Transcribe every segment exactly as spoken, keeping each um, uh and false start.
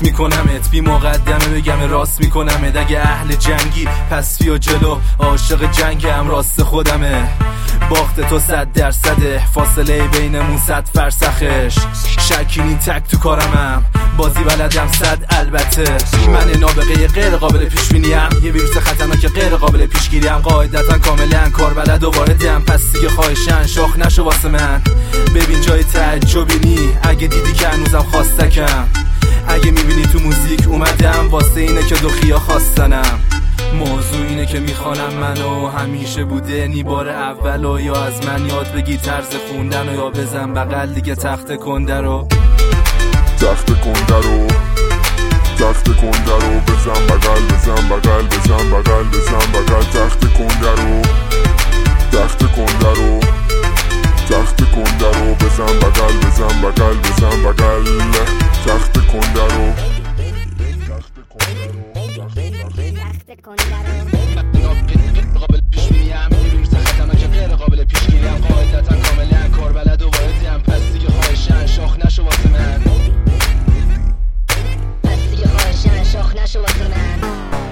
پاس میکنمت، بی مقدمه بگم راست میکنمت. اگه اهل جنگی پس بیا جلو، عاشق جنگم راست خودمه. باخت تو صد درصده، فاصله بینمون صد فرسخش. شکینی تک تو کارمم، بازی بلدم صد البته. من نابغه غیر قابل پیش بینیم، یه ویروس خطرناک غیر قابل پیشگیریم. قاعدتا کاملا کار بلد و واردم، پس دیگه خواهشن شاخ نشو واسه من. ببین جای تعجبی نی، اگه دیدی که هنوزم خواستکم. اگه میبینی تو موزیک اومدم، واسه اینه که دخیا خواستنم. موضوع اینه که میخوانم منو، همیشه بوده نی بار اول. و یا از من یاد بگی طرز خوندن، و یا بزن بغل دیگه تخت کنده رو. تخت کنده رو تخت کنده رو بزن بغل، بزن بغل، بزن بغل، بزن بغل. تخت کنده رو تخت کنده رو تخت کنده رو بزن بغل، بزن بغل، بزن بغل. تخت کنده رو قابل پیش بینیم، ویروس خطرناک غیر قابل پیشگیریم. قاعدتا کاملا کار بلد و واردم، پس دیگه خواهشن شاخ نشو واسه من. پس دیگه خواهشن شاخ نشو واسه من.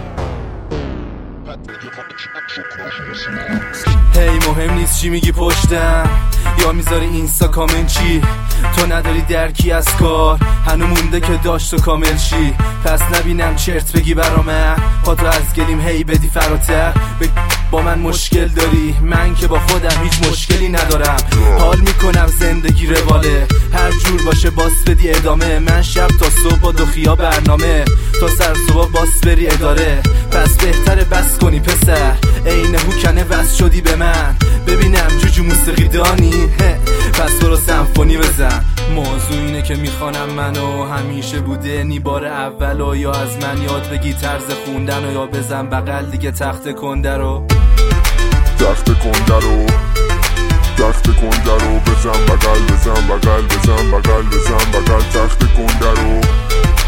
هی مهم نیست چی میگی پشتم، یا میذاری اینستا کامنت چی. تو نداری درکی از کار، هنو مونده که داشت و کامل شی. پس نبینم چرت بگی برا من، پاتو از گلیم هی بدی فراتر. با من مشکل داری، من که با خودم هیچ مشکلی ندارم. حال میکنم زندگی رواله، هر جور باشه باس بدی ادامه. من شب تا صبح با دخیا برنامه، تا سر صبح باس بری اداره. پس بهتره بس کنی پسر، عین هوکنه وصل شدی به من. ببینم جوجو موسیقی دانی، پس برو سمفونی بزن. موضوع اینه که میخوانم منو، همیشه بوده نی بار اول. و یا از من یاد بگی طرز خوندن، و یا بزن بغل دیگه تخت کنده رو. تخت کنده رو تخت کنده رو بزن بغل، بزن بغل، بزن بغل، بزن بغل. تخت کنده رو